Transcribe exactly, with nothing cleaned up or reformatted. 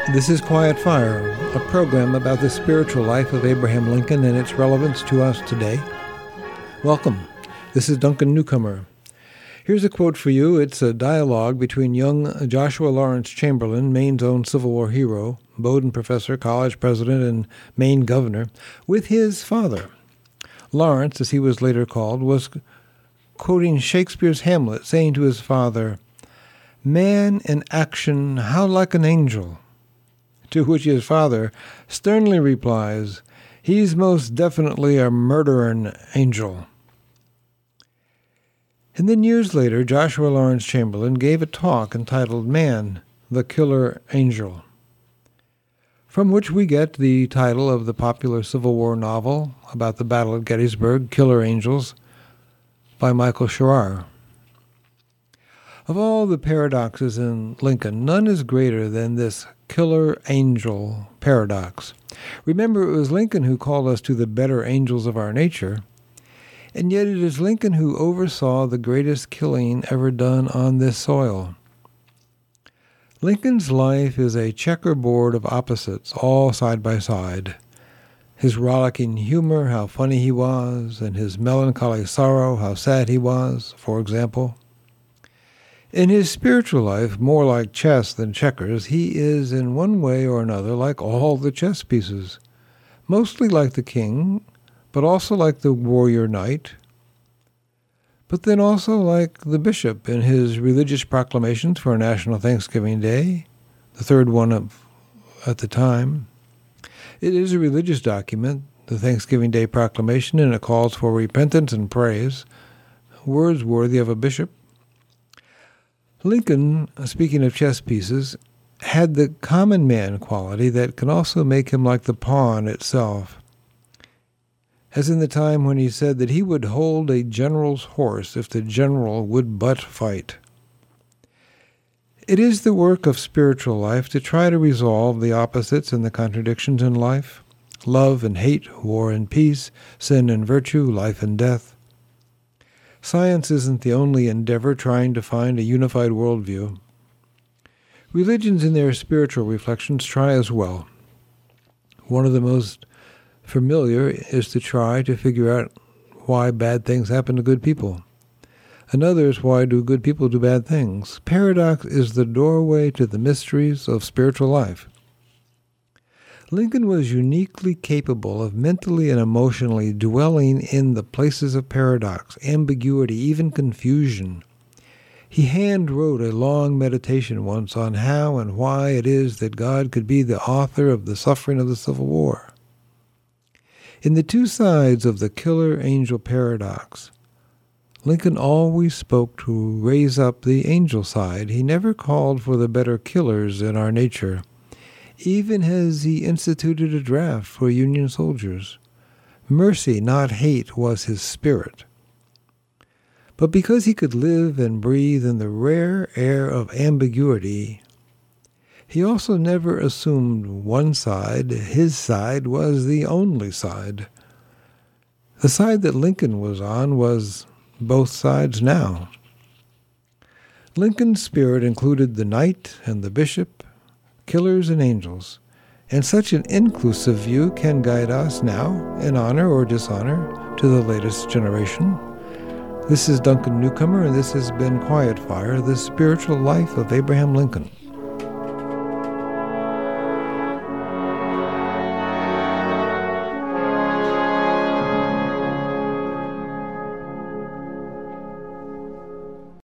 This is Quiet Fire, a program about the spiritual life of Abraham Lincoln and its relevance to us today. Welcome. This is Duncan Newcomer. Here's a quote for you. It's a dialogue between young Joshua Lawrence Chamberlain, Maine's own Civil War hero, Bowdoin professor, college president, and Maine governor, with his father. Lawrence, as he was later called, was quoting Shakespeare's Hamlet, saying to his father, "Man in action, how like an angel." To which his father sternly replies, "He's most definitely a murderin' angel." And then years later, Joshua Lawrence Chamberlain gave a talk entitled Man, the Killer Angel, from which we get the title of the popular Civil War novel about the Battle of Gettysburg, Killer Angels, by Michael Sharar. Of all the paradoxes in Lincoln, none is greater than this killer angel paradox. Remember, it was Lincoln who called us to the better angels of our nature, and yet it is Lincoln who oversaw the greatest killing ever done on this soil. Lincoln's life is a checkerboard of opposites, all side by side. His rollicking humor, how funny he was, and his melancholy sorrow, how sad he was, for example. In his spiritual life, more like chess than checkers, he is in one way or another like all the chess pieces, mostly like the king, but also like the warrior knight, but then also like the bishop in his religious proclamations for National Thanksgiving Day, the third one of, at the time. It is a religious document, the Thanksgiving Day Proclamation, and it calls for repentance and praise, words worthy of a bishop. Lincoln, speaking of chess pieces, had the common man quality that can also make him like the pawn itself, as in the time when he said that he would hold a general's horse if the general would but fight. It is the work of spiritual life to try to resolve the opposites and the contradictions in life, love and hate, war and peace, sin and virtue, life and death. Science isn't the only endeavor trying to find a unified worldview. Religions in their spiritual reflections try as well. One of the most familiar is to try to figure out why bad things happen to good people. Another is why do good people do bad things. Paradox is the doorway to the mysteries of spiritual life. Lincoln was uniquely capable of mentally and emotionally dwelling in the places of paradox, ambiguity, even confusion. He hand-wrote a long meditation once on how and why it is that God could be the author of the suffering of the Civil War. In the two sides of the killer angel paradox, Lincoln always spoke to raise up the angel side. He never called for the better killers in our nature, even as he instituted a draft for Union soldiers. Mercy, not hate, was his spirit. But because he could live and breathe in the rare air of ambiguity, he also never assumed one side, his side, was the only side. The side that Lincoln was on was both sides now. Lincoln's spirit included the knight and the bishop, killers and angels, and such an inclusive view can guide us now, in honor or dishonor, to the latest generation. This is Duncan Newcomer, and this has been Quiet Fire, the spiritual life of Abraham Lincoln.